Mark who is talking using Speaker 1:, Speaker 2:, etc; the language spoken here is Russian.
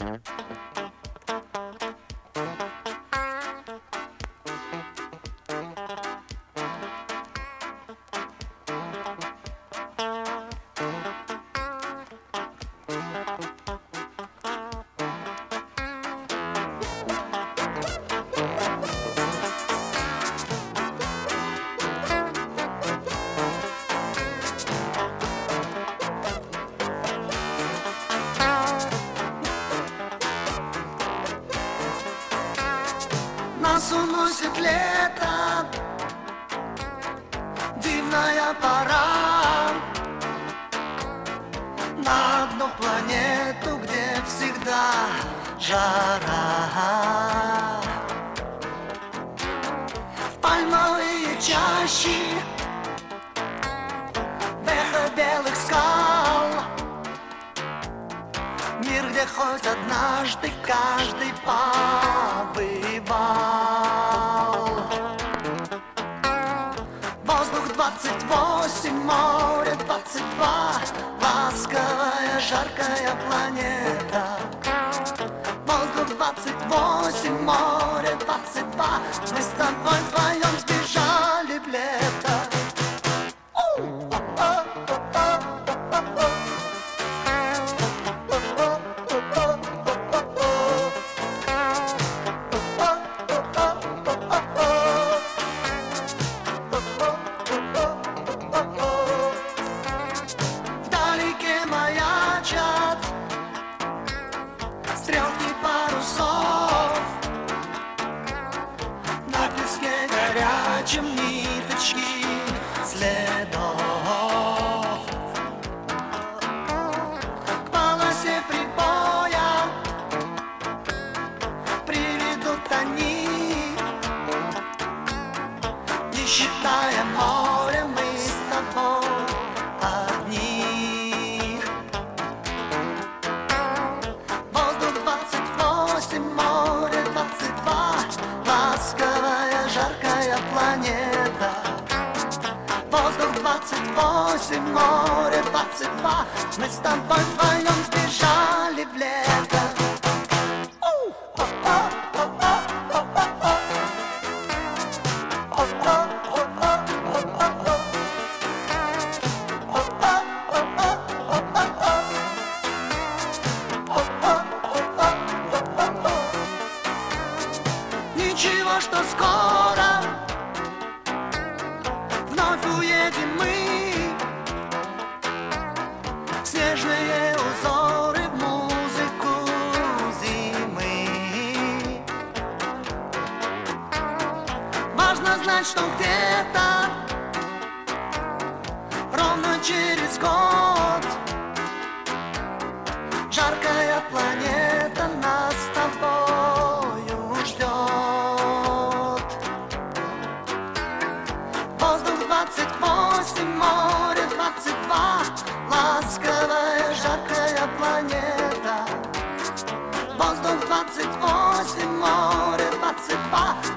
Speaker 1: Нас уносит лето, дивная пора, на одну планету, где всегда жара. В пальмовые чащи, в эхо белых скал, мир, где хоть однажды каждый побывал. Воздух 28, море 22, ласковая, жаркая планета. Воздух 28, море 22, мы с тобой вдвоем сбежали в лето. Стрелки парусов, на песке горячем ниточки следов. К полосе прибоя приведут они, не считая моря, мы с тобой одни. Море 22, ласковая, жаркая планета. Воздух 28, море 22, мы с тобой вдвоем сбежали в лето. Ничего, что скоро вновь уедем мы. Снежные узоры в музыку зимы. Важно знать, что где-то ровно через год жаркая планета нас с тобою ждет. Воздух 28, море 22, ласковая, жаркая планета. Воздух 28, море 22,